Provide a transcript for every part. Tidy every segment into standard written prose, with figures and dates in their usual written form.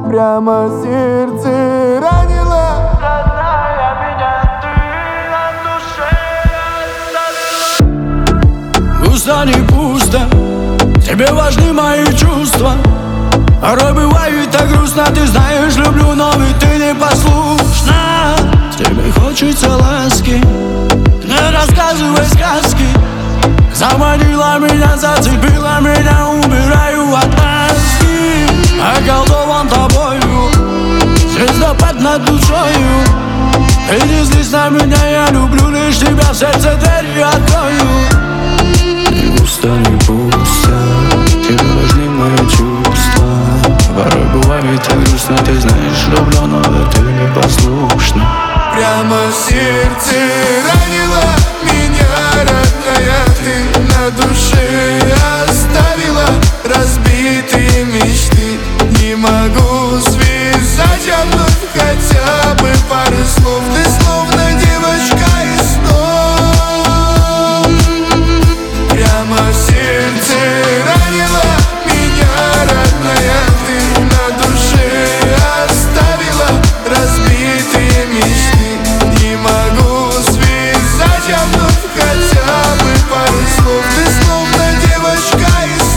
Прямо сердце ранило. Родная, меня ты на душе оставила. Пусто, не пусто, тебе важны мои чувства. Порой бывает так грустно, ты знаешь, люблю, но ведь ты не послушна. Тебе хочется ласки, не рассказывай сказки. Заманила меня, зацепила меня, убираю от маски. Околдован тобою, звездопад над душою. Ты не злись на меня, я люблю лишь тебя, в сердце дверь открою. Не пусто, не пусто, тебе важны мои чувства. Порой бывает так грустно, ты знаешь, люблю, но ты не послушна. Прямо в сердце ранила меня, родная, ты на душе оставила разбитые мечты. Не могу связать я вновь хотя бы пару слов. Ты словно девочка из снов. Прямо в сердце ранила меня, родная, ты на душе оставила разбитые мечты. Не могу связать я вновь хотя бы пару слов. Ты словно девочка из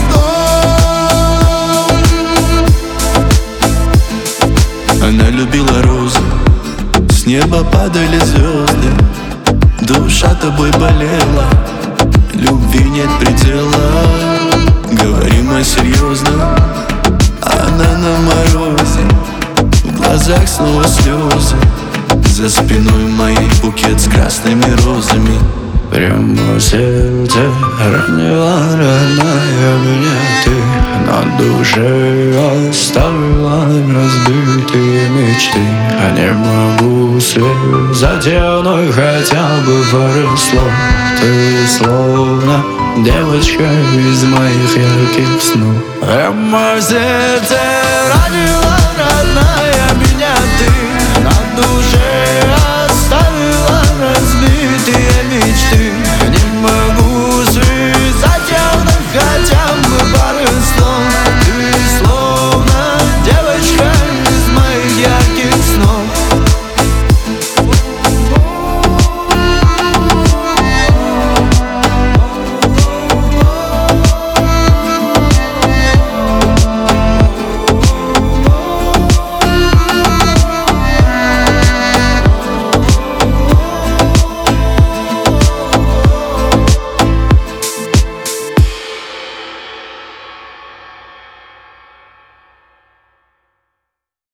снов. Она любила розы, с неба падали звезды. Душа тобой болела, любви нет предела. Говорим о серьезном, она на морозе. В глазах снова слезы, за спиной моей букет с красными розами. Прямо в сердце ранила, родная, меня ты на душе оставила разбитые мечты. А не могу связать я вновь хотя бы пару слов. Ты словно девочка из моих ярких снов. Прямо в сердце ранила, родная,